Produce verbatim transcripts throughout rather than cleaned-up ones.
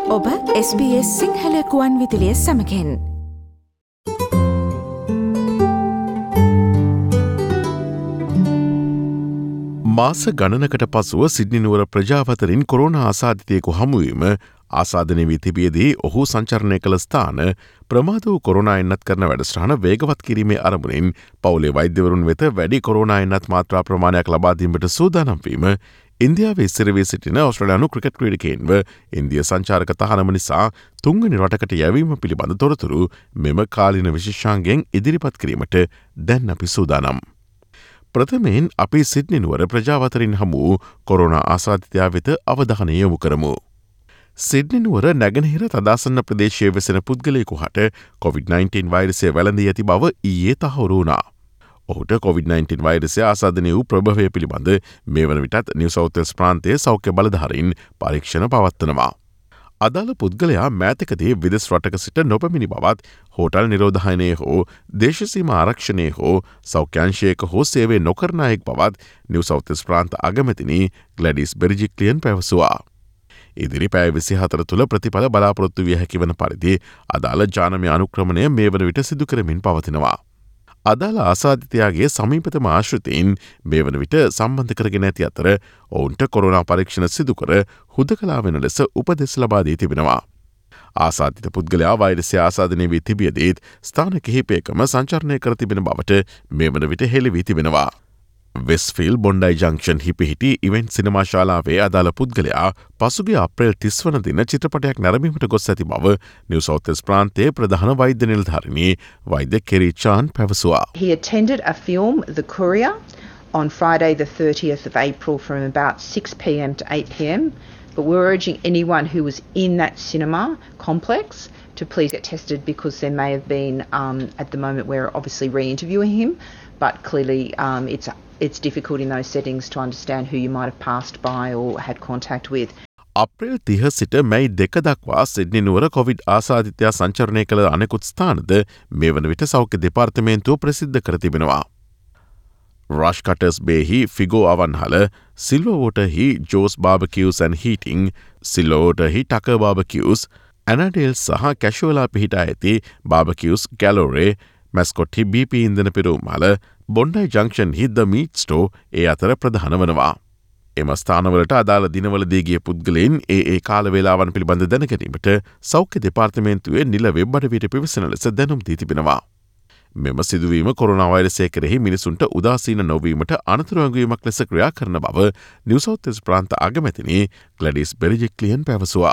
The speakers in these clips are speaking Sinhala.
ඔබ S B S සිංහල කුවන් විදුලිය සමගින් මාස ගණනකට පසුව සිඩ්නි නුවර ප්‍රජාවතරින් කොරෝනා ආසාදිතයෙකු හමුවීම ආසාදනය වී තිබියදී ඔහු සංචරණය කළ ස්ථාන ප්‍රමාද වූ කොරෝනා එන්නත් කරන වැඩසටහන වේගවත් කිරීමේ අරමුණින් පවුලේ වෛද්‍යවරුන් වෙත වැඩි කොරෝනා එන්නත් මාත්‍රා ප්‍රමාණයක් ලබා දීමට සූදානම් වීම ඉන්දියාවේ සිරවී සිටින ඔස්ට්‍රේලියානු ක්‍රිකට් ක්‍රීඩකයින්ව ඉන්දිය සංචාරක තහනම නිසා තුන්වෙනි රටකට යැවීම පිළිබඳ තොරතුරු මෙම කාලීන විශේෂාංගයෙන් ඉදිරිපත් කිරීමට දැන් අපි සූදානම්. ප්‍රථමයෙන් අපි සිඩ්නි නුවර ප්‍රජාවතරින් හමු කොරෝනා ආසාදිතයා වෙත අවධානය යොමු කරමු. සිඩ්නි නුවර නැගෙනහිර තදාසන්න ප්‍රදේශයේ වෙසෙන පුද්ගලයෙකු හට කොවිඩ් නයින්ටීන් වෛරසය වැළඳී ඇති බව ඊයේ තහවුරු වුණා. ඔහුට කොවිඩ් නයින්ටීන් වෛරසය ආසාදනය වූ ප්‍රභවය පිළිබඳ මේ වන විටත් නිව් සවුත් වෙල්ස් ප්‍රාන්තයේ සෞඛ්‍ය බලධාරීන් පරීක්ෂණ පවත්වනවා. අදාළ පුද්ගලයා මෑතකදී විදෙස් රටක සිට නොපැමිණි බවත් හෝටල් නිරෝධායනය හෝ දේශසීම ආරක්ෂණය හෝ සෞඛ්‍යංශයක හෝ සේවය නොකරන අයෙක් බවත් නිව් සවුත් වෙල්ස් ප්‍රාන්ත අගමැතිනි ග්ලැඩිස් බෙරිජික්ලියන් පැවසුවා. ඉදිරි පැය විසිහතර තුළ ප්‍රතිඵල බලාපොරොත්තු විය හැකි වන පරිදි අදාළ ජානමය අනුක්‍රමණය මේ වන විට සිදු කරමින් පවතිනවා. අදාළ ආසාදිතයාගේ සමීපතම ආශ්‍රිතයින් මේ වන විට සම්බන්ධ කරගෙන ඇති අතර ඔවුන්ට කොරෝනා පරීක්ෂණ සිදුකර හුදකලා වෙන ලෙස උපදෙස් ලබා දී තිබෙනවා. ආසාදිත පුද්ගලයා වෛරසය ආසාදනය වී තිබියදීත් ස්ථාන කිහිපයකම සංචරණය කර තිබෙන බවට මේ වන විට හෙළි වී තිබෙනවා. වෙස්ෆිල් බොන්ඩයි ජංක්ෂන් හි පිහිටි ඉවෙන්ට් සිනමා ශාලාවේ අදාළ පුද්ගලයා පසුගිය අප්‍රේල් තිස් වන දින චිත්‍රපටයක් නැරඹීමට ගොස් ඇති බව නිව් සවුත් වෙල්ස් ප්‍රාන්තයේ ප්‍රධාන වෛද්‍ය නිලධාරිණී වෛද්‍ය කෙරි චාන් පැවසුවා. He attended a film, The Courier, on Friday the thirtieth of April from about six p m to eight p m, but we're urging anyone who was in that cinema complex to please get tested because there may have been, um, at the moment we're obviously re-interviewing him, but clearly um, it's it's difficult in those settings to understand who you might have passed by or had contact with. අප්‍රේල් තිහ සිට මැයි දෙක දක්වා සිඩ්නි නුවර කොවිඩ් ආසාදිතයා සංචරණය කළ අනෙකුත් ස්ථානද මේ වන විට සෞඛ්‍ය දෙපාර්තමේන්තුව ප්‍රසිද්ධ කර තිබෙනවා. රාෂ්කටර්ස් බේහි ෆිගෝ අවන්හල, සිල්වවෝටහි ජෝස් බාබකියස් ඇන් හීටිං, සිල්වවෝටහි ටක බාබකියස්, ඇනඩේල් සහ කැශුවලා පිහිටා ඇති බාබකියස් ගැලෝරේ, මැස්කොට්හි බී පී ඉන්දන පිරුම්මල, බොන්ඩයි ජංක්ෂන් හි ද මීට් ස්ටෝ ඒ අතර ප්‍රධාන වනවා. එම ස්ථානවලට අදාළ දිනවලදී ගිය පුද්ගලයන් ඒ ඒ කාලවේලාවන් පිළිබඳ දැනගැනීමට සෞඛ්‍ය දෙපාර්තමේන්තුවේ නිල වෙබ් අඩවියට පිවිසෙන ලෙස දැනුම් දී තිබෙනවා. මෙම සිදුවීම කොරෝනා වෛරසය කෙරෙහි මිනිසුන්ට උදාසීන නොවීමට අනතුරු ඇඟවීමක් ලෙස ක්‍රියා කරන බව නිව් සවුත් වෙල්ස් ප්‍රාන්ත අගමැතිනි ග්ලැඩිස් බෙරිජික්ලියන් පැවසුවා.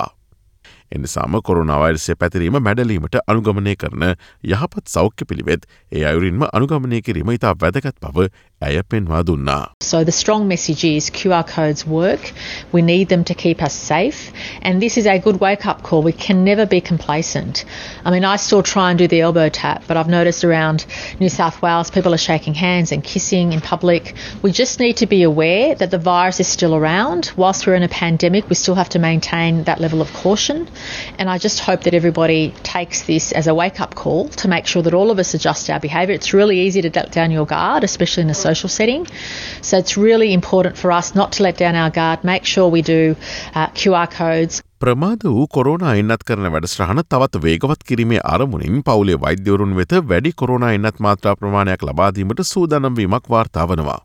එනිසාම කොරෝනා වෛරසය පැතිරීම මැඩලීමට අනුගමනය කරන යහපත් සෞඛ්‍ය පිළිවෙත් ඒ අයුරින්ම අනුගමනය කිරීම ඉතා වැදගත් බව ඇය පෙන්වා දුන්නා. So the strong message is Q R codes work. We need them to keep us safe. And this is a good wake-up call. We can never be complacent. I mean, I still try and do the elbow tap, but I've noticed around New South Wales people are shaking hands and kissing in public. We just need to be aware that the virus is still around. Whilst we're in a pandemic, we still have to maintain that level of caution. And I just hope that everybody takes this as a wake-up call to make sure that all of us adjust our behaviour. It's really easy to let down your guard, especially in a social setting. So it's really important for us not to let down our guard, make sure we do uh, Q R codes. ප්‍රමාද වූ කොරෝනා එන්නත් කරන වැඩසටහන තවත් වේගවත් කිරීමේ අරමුණින් පවුලේ වෛද්‍යවරුන් වෙත වැඩි කොරෝනා එන්නත් මාත්‍රා ප්‍රමාණයක් ලබා දීමට සූදානම් වීමක් වාර්තා වනවා.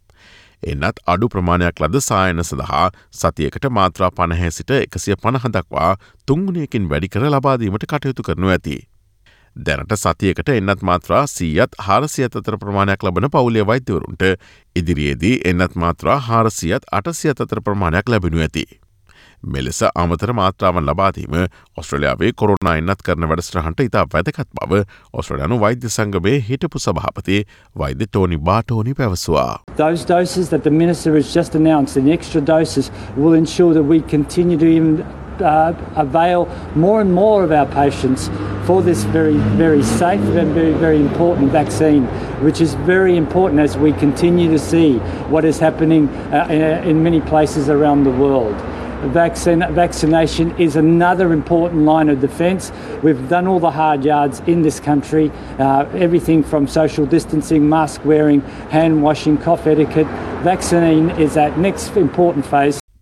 එන්නත් අඩු ප්‍රමාණයක් ලද සායන සඳහා සතියකට මාත්‍රා පනහ සිට එකසිය පනහ දක්වා තුන්ගුණයකින් වැඩි කර ලබා දීමට කටයුතු කරනු ඇති. දැනට සතියකට එන්නත් මාත්‍රා සීයත් හාරසියත් අතර ප්‍රමාණයක් ලබන පවුලේ වෛද්‍යවරුන්ට ඉදිරියේදී එන්නත් මාත්‍රා හාරසියත් අටසියත් අතර ප්‍රමාණයක් ලැබෙනු ඇති. මෙලෙස අමතර මාත්‍රාවන් ලබාදීම ඔස්ට්‍රේලියාවේ කොරෝනා එන්නත් කරන වැඩසටහනට ඉතා වැදගත් බව ඔස්ට්‍රේලියානු වෛද්‍ය සංගමේ හිටපු සභාපති වෛද්‍ය ටෝනි බාටෝනි පැවසුවා. Those doses that the minister has just announced, the extra doses, will ensure that we continue to even uh, avail more and more of our patients for this very, very safe and very, very important vaccine, which is very important as we continue to see what is happening uh, in, in many places around the world. Vaccine, vaccination is another important line of defence. We've done all the hard yards in this country, uh, everything from social distancing, mask wearing, hand washing, cough etiquette. Vaccine is that next important phase.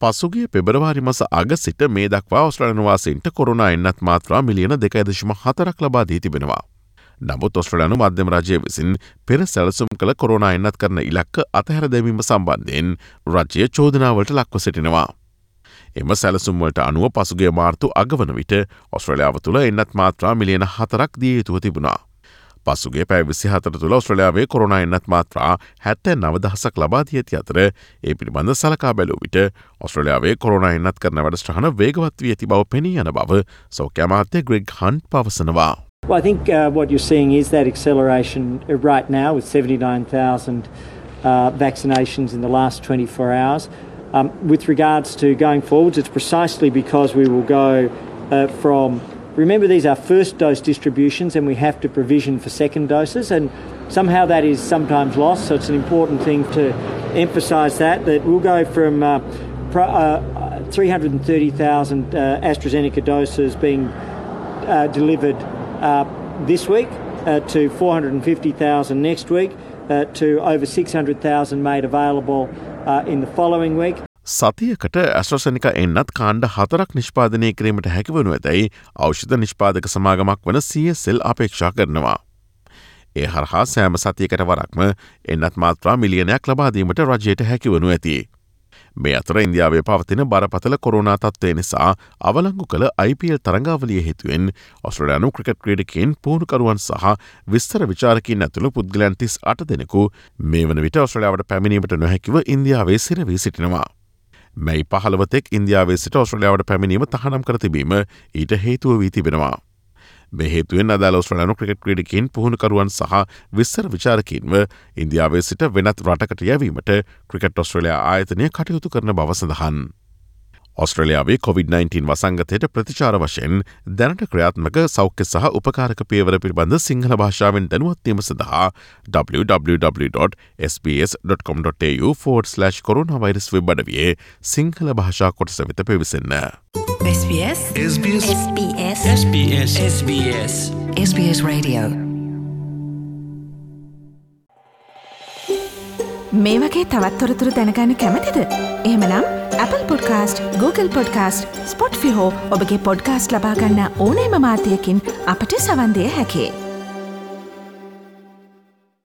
පසුගිය පෙබරවාරි මස අග සිට මේ දක්වා ඔස්ට්‍රේලියානු වාසීන්ට කොරෝනා එන්නත් මාත්‍රා මිලියන දෙකයි දශම හතරක් ලබා දී තිබෙනවා. නමුත් ඔස්ට්‍රේලියානු මධ්‍යම රජය විසින් පෙර සැලසුම් කළ කොරෝනා එන්නත් කරන ඉලක්ක අතහැර දැමීම සම්බන්ධයෙන් රජය චෝදනාවලට ලක්ව සිටිනවා. එම සැලසුම් වලට අනුව පසුගිය මාර්තු අග වන විට ඔස්ට්‍රේලියාව තුළ එන්නත් මාත්‍රා මිලියන හතරක් දිය යුතුව තිබුණා. පසුගේ පැය විසිහතර තුළ ඔස්ට්‍රේලියාවේ කොරෝනා එන්නත් මාත්‍රා හැත්තෑ නව දහසක් ලබා දී ඇති අතර ඒ පිළිබඳ සලකා බැලූ විට ඔස්ට්‍රේලියාවේ කොරෝනා එන්නත් කරන වැඩසටහන වේගවත් වී ඇති බව පෙනී යන බව සෞඛ්‍ය අමාත්‍ය ග්‍රෙග් හන්ට් පවසනවා. Well, I think uh, what you're seeing is that acceleration right now with seventy-nine thousand uh, vaccinations in the last twenty-four hours. Um, with regards to going forwards, it's precisely because we will go uh, from, remember these are first dose distributions and we have to provision for second doses, and somehow that is sometimes lost, so it's an important thing to emphasise that, that we'll go from uh, pro, uh, three hundred thirty thousand uh, AstraZeneca doses being uh, delivered Uh, this week uh, to four hundred fifty thousand next week uh, to over six hundred thousand made available uh, in the following week. සතියකට ඇස්ට්‍රසෙනික එන්නත් කාණ්ඩ හතරක් නිෂ්පාදනය කිරීමට හැකිවනු ඇතැයි ඖෂධ නිෂ්පාදක සමාගමක් වන සී එස් එල් අපේක්ෂා කරනවා. ඒ හරහා සෑම සතියකට වරක්ම එන්නත් මාත්‍රා මිලියනයක් ලබාදීමට රජයට හැකිවනු ඇති. මේ අතර ඉන්දියාවේ පවතින බරපතල කොරෝනා තත්ත්වය නිසා අවලංගු කළ ආයි පී එල් තරඟාවලිය හේතුවෙන් ඔස්ට්‍රේලියානු ක්‍රිකට් ක්‍රීඩකයින් පුහුණුකරුවන් සහ විස්තර විචාරකින් ඇතුළු පුද්ගලයන් තිස් අට දෙනෙකු මේ වන විට ඔස්ට්‍රේලියාවට පැමිණීමට නොහැකිව ඉන්දියාවේ සිරවී සිටිනවා. මැයි පහළවතෙක් ඉන්දියාවේ සිට ඔස්ට්‍රේලියාවට පැමිණීම තහනම් කර තිබීම ඊට හේතුව වී තිබෙනවා. මේ හේතුවෙන් අදාළ ඔස්ට්‍රේලියානු ක්‍රිකට් ක්‍රීඩකයින් පුහුණුකරුවන් සහ විස්තර විචාරකින්ව ඉන්දියාවේ සිට වෙනත් රටකට යැවීමට ක්‍රිකට් ඔස්ට්‍රේලියා ආයතනය කටයුතු කරන බව සඳහන්. ඔස්ට්‍රේලියාවේ කොවිඩ් නයින්ටීන් වසංගතයට ප්‍රතිචාර වශයෙන් දැනට ක්‍රියාත්මක සෞඛ්‍ය සහ උපකාරක පියවර පිළිබඳ සිංහල භාෂාවෙන් දැනුවත්වීම සඳහා double-u double-u double-u dot s b s dot com dot a u forward slash coronavirus web අඩවියේ සිංහල භාෂා කොටස වෙත පිවිසෙන්න. SBS SBS SBS SBS SBS SBS Radio. මේ වගේ තවත් තොරතුරු දැනගන්න කැමතිද? එහෙමනම් Apple Podcast, Google Podcast, Spotify හෝ ඔබගේ පොඩ්කාස්ට් ලබා ගන්න ඕනෑම මාධ්‍යයකින් අපට සවන් දිය හැකියි.